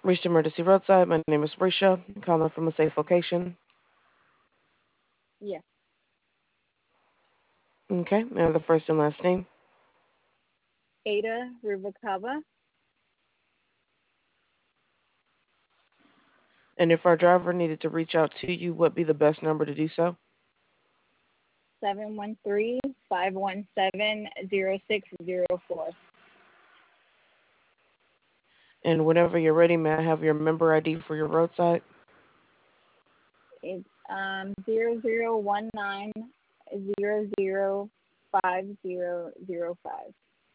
Reached emergency roadside. My name is Risha. Calling from a safe location. Yes. Okay. May I have the first and last name? Ada Rubacava, And if our driver needed to reach out to you, what be the best number to do so? 713-517-0604. And whenever you're ready, may I have your member ID for your roadside? It's 0019 005005.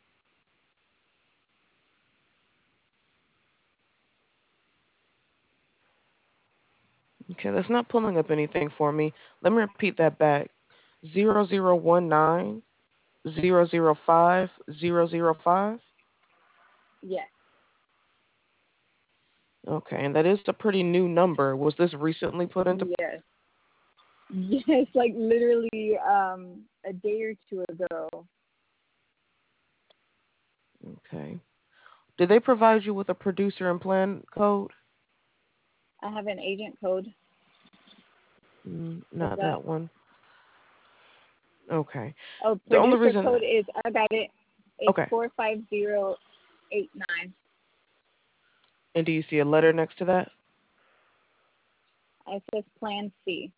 Okay, that's not pulling up anything for me. Let me repeat that back. 0019 005005. Yes. Okay, and that is a pretty new number. Was this recently put into? Yes. Yes, like literally a day or two ago. Okay. Did they provide you with a producer and plan code? I have an agent code. What's Not that? that one. Okay. Oh, The only producer reason. code is, I got it. It's Okay. 45089. And do you see a letter next to that? It says Plan C.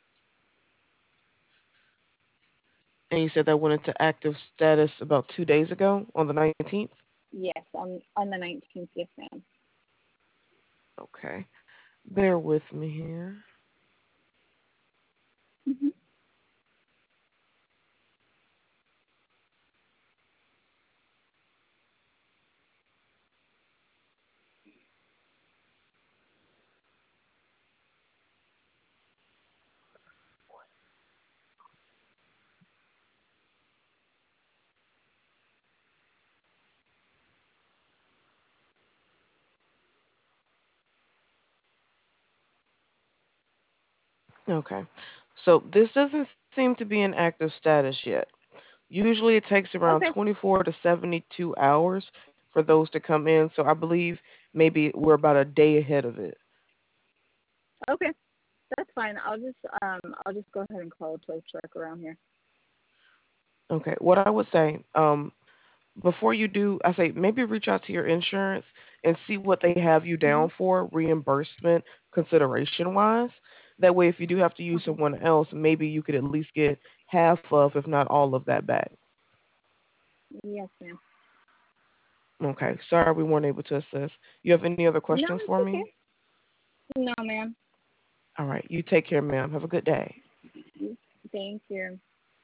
And you said that went into active status about 2 days ago on the 19th? Yes, on the 19th. Yes, ma'am. Okay. Bear with me here. Hmm. Okay. So this doesn't seem to be in active status yet. Usually it takes around Okay. 24 to 72 hours for those to come in. So I believe maybe we're about a day ahead of it. Okay. That's fine. I'll just go ahead and call a tow truck around here. Okay. What I would say, before you do, I say maybe reach out to your insurance and see what they have you Hmm. down for reimbursement consideration wise. That way, if you do have to use Okay. someone else, maybe you could at least get half of, if not all of that back. Yes, ma'am. Okay. Sorry we weren't able to assist. You have any other No, questions for it's me? okay. No, ma'am. All right. You take care, ma'am. Have a good day. Thank you.